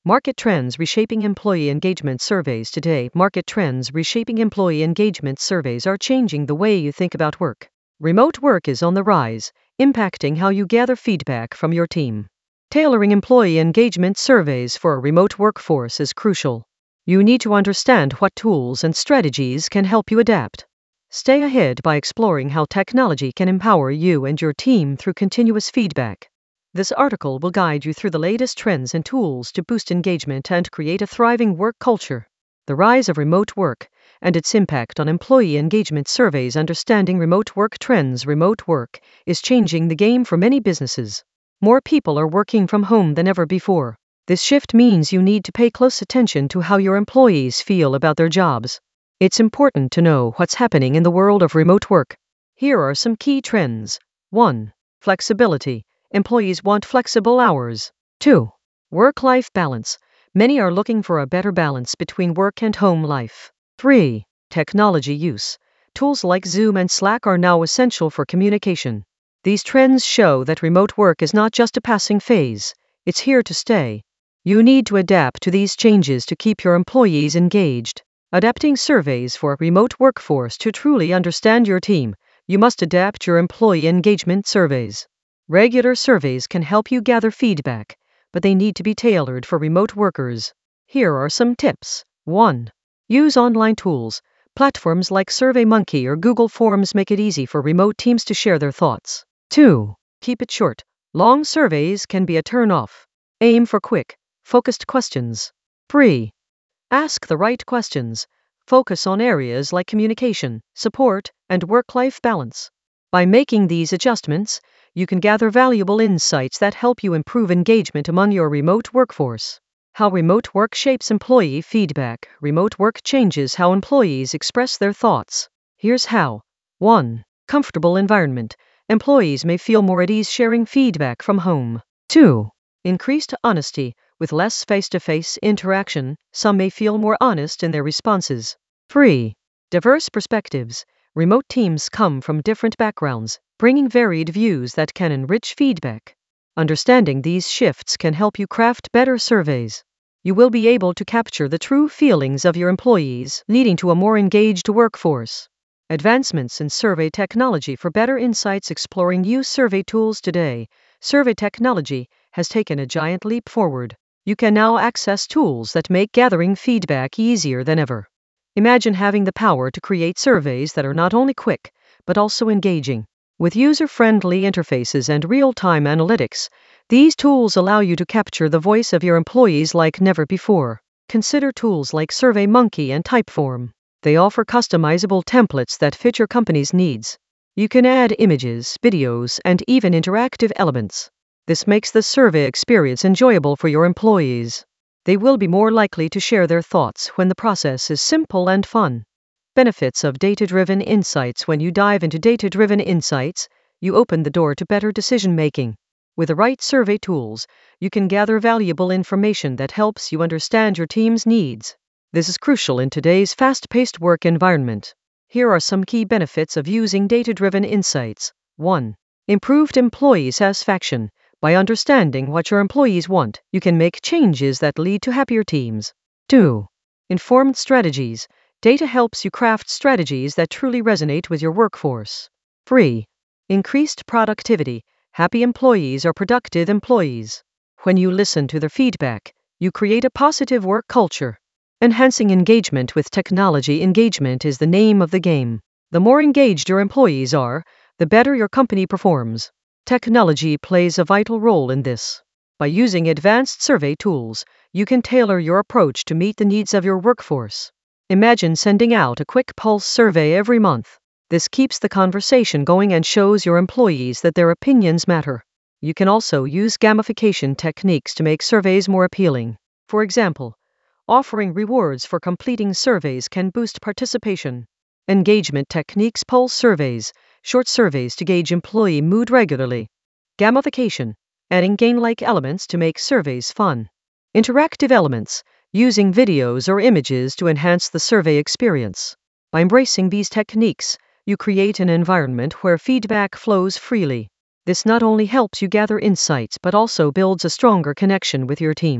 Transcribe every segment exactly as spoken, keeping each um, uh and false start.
Market trends reshaping employee engagement surveys. Today, market trends reshaping employee engagement surveys are changing the way you think about work. Remote work is on the rise, impacting how you gather feedback from your team. Tailoring employee engagement surveys for a remote workforce is crucial. You need to understand what tools and strategies can help you adapt. Stay ahead by exploring how technology can empower you and your team through continuous feedback. This article will guide you through the latest trends and tools to boost engagement and create a thriving work culture. The rise of remote work and its impact on employee engagement surveys. Understanding remote work trends. Remote work is changing the game for many businesses. More people are working from home than ever before. This shift means you need to pay close attention to how your employees feel about their jobs. It's important to know what's happening in the world of remote work. Here are some key trends. one. Flexibility. Employees want flexible hours. two. Work-life balance. Many are looking for a better balance between work and home life. three. Technology use. Tools like Zoom and Slack are now essential for communication. These trends show that remote work is not just a passing phase, it's here to stay. You need to adapt to these changes to keep your employees engaged. Adapting surveys for a remote workforce. To truly understand your team, you must adapt your employee engagement surveys. Regular surveys can help you gather feedback, but they need to be tailored for remote workers. Here are some tips. one. Use online tools. Platforms like SurveyMonkey or Google Forms make it easy for remote teams to share their thoughts. two. Keep it short. Long surveys can be a turn-off. Aim for quick, focused questions. three. Ask the right questions. Focus on areas like communication, support, and work-life balance. By making these adjustments, you can gather valuable insights that help you improve engagement among your remote workforce. How remote work shapes employee feedback. Remote work changes how employees express their thoughts. Here's how. one. Comfortable environment. Employees may feel more at ease sharing feedback from home. two. Increased honesty. With less face-to-face interaction, some may feel more honest in their responses. three. Diverse perspectives. Remote teams come from different backgrounds, bringing varied views that can enrich feedback. Understanding these shifts can help you craft better surveys. You will be able to capture the true feelings of your employees, leading to a more engaged workforce. Advancements in survey technology. For better insights. Exploring new survey tools. Today, survey technology has taken a giant leap forward. You can now access tools that make gathering feedback easier than ever. Imagine having the power to create surveys that are not only quick, but also engaging. With user-friendly interfaces and real-time analytics, these tools allow you to capture the voice of your employees like never before. Consider tools like SurveyMonkey and Typeform. They offer customizable templates that fit your company's needs. You can add images, videos, and even interactive elements. This makes the survey experience enjoyable for your employees. They will be more likely to share their thoughts when the process is simple and fun. Benefits of data-driven insights. When you dive into data-driven insights, you open the door to better decision-making. With the right survey tools, you can gather valuable information that helps you understand your team's needs. This is crucial in today's fast-paced work environment. Here are some key benefits of using data-driven insights. one. Improved employee satisfaction. By understanding what your employees want, you can make changes that lead to happier teams. two. Informed strategies. Data helps you craft strategies that truly resonate with your workforce. three. Increased productivity. Happy employees are productive employees. When you listen to their feedback, you create a positive work culture. Enhancing engagement with technology. Engagement is the name of the game. The more engaged your employees are, the better your company performs. Technology plays a vital role in this. By using advanced survey tools, you can tailor your approach to meet the needs of your workforce. Imagine sending out a quick pulse survey every month. This keeps the conversation going and shows your employees that their opinions matter. You can also use gamification techniques to make surveys more appealing. For example, offering rewards for completing surveys can boost participation. Engagement techniques. Pulse surveys. Short surveys to gauge employee mood regularly. Gamification. Adding game-like elements to make surveys fun. Interactive elements. Using videos or images to enhance the survey experience. By embracing these techniques, you create an environment where feedback flows freely. This not only helps you gather insights but also builds a stronger connection with your team.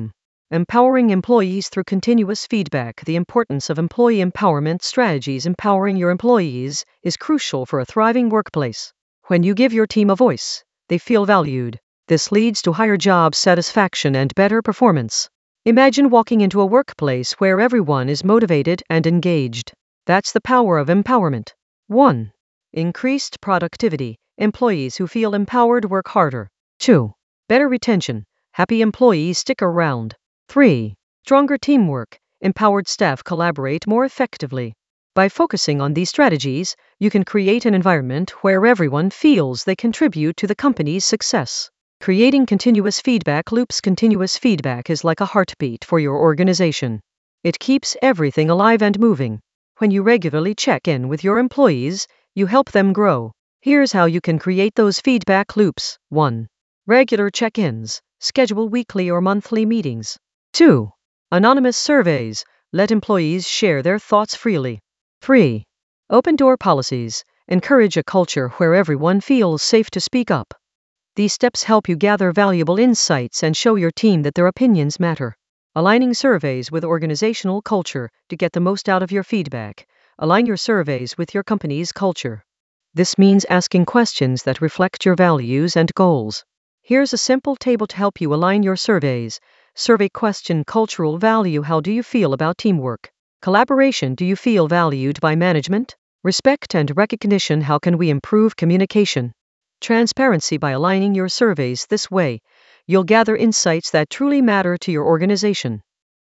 Empowering employees through continuous feedback. The importance of employee empowerment strategies. Empowering your employees is crucial for a thriving workplace. When you give your team a voice, they feel valued. This leads to higher job satisfaction and better performance. Imagine walking into a workplace where everyone is motivated and engaged. That's the power of empowerment. one. Increased productivity. Employees who feel empowered work harder. two. Better retention. Happy employees stick around. three. Stronger teamwork. Empowered staff collaborate more effectively. By focusing on these strategies, you can create an environment where everyone feels they contribute to the company's success. Creating continuous feedback loops. Continuous feedback is like a heartbeat for your organization. It keeps everything alive and moving. When you regularly check in with your employees, you help them grow. Here's how you can create those feedback loops. one. Regular check-ins. Schedule weekly or monthly meetings. two. Anonymous surveys. Let employees share their thoughts freely. three. Open door policies. Encourage a culture where everyone feels safe to speak up. These steps help you gather valuable insights and show your team that their opinions matter. Aligning surveys with organizational culture. To get the most out of your feedback, align your surveys with your company's culture. This means asking questions that reflect your values and goals. Here's a simple table to help you align your surveys. Survey question: cultural value. How do you feel about teamwork? Collaboration. Do you feel valued by management? Respect and recognition. How can we improve communication? Transparency. By aligning your surveys this way, you'll gather insights that truly matter to your organization.